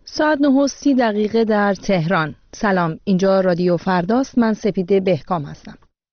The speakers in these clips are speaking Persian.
ساعت 9:30 در تهران. سلام، اینجا رادیو فرداست. من سپیده بهکام هستم.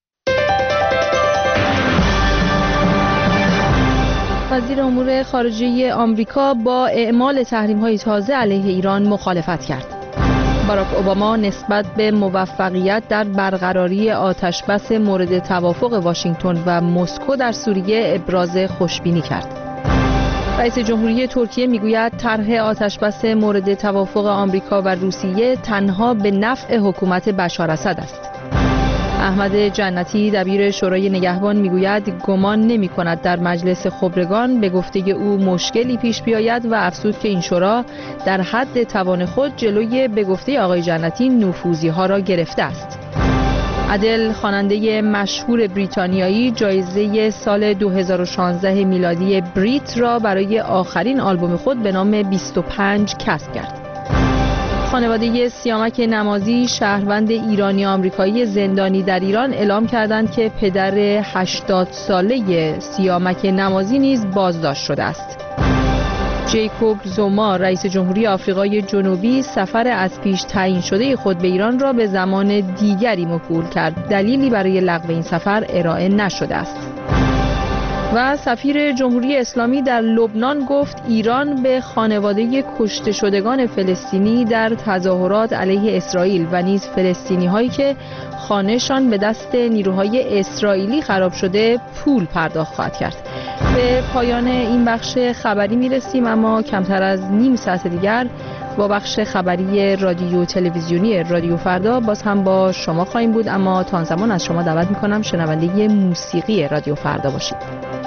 وزیر امور خارجه آمریکا با اعمال تحریم‌های تازه علیه ایران مخالفت کرد. باراک اوباما نسبت به موفقیت در برقراری آتشبس مورد توافق واشنگتن و مسکو در سوریه ابراز خوشبینی کرد. رئیس جمهوری ترکیه میگوید طرح آتشبس مورد توافق آمریکا و روسیه تنها به نفع حکومت بشار اسد است. احمد جنتی دبیر شورای نگهبان میگوید گمان نمی‌کند در مجلس خبرگان به گفته او مشکلی پیش بیاید و افزود که این شورا در حد توان خود جلوی به گفته آقای جنتی نفوذی‌ها را گرفته است. ادل خواننده مشهور بریتانیایی جایزه سال 2016 میلادی بریت را برای آخرین آلبوم خود به نام 25 کسب کرد. خانواده سیامک نمازی شهروند ایرانی آمریکایی زندانی در ایران اعلام کردند که پدر 80 ساله سیامک نمازی نیز بازداشت شده است. جیکوب زوما رئیس جمهوری آفریقای جنوبی سفر از پیش تعیین شده خود به ایران را به زمان دیگری موکول کرد. دلیلی برای لغو این سفر ارائه نشده است. و سفیر جمهوری اسلامی در لبنان گفت ایران به خانواده کشته شدگان فلسطینی در تظاهرات علیه اسرائیل و نیز فلسطینی هایی که خانه‌شان به دست نیروهای اسرائیلی خراب شده پول پرداخت خواهد کرد. به پایان این بخش خبری میرسیم، اما کمتر از نیم ساعت دیگر با بخش خبری رادیو تلویزیونی رادیو فردا باز هم با شما خواهیم بود، اما تا آن زمان از شما دعوت میکنم شنونده موسیقی رادیو فردا باشید.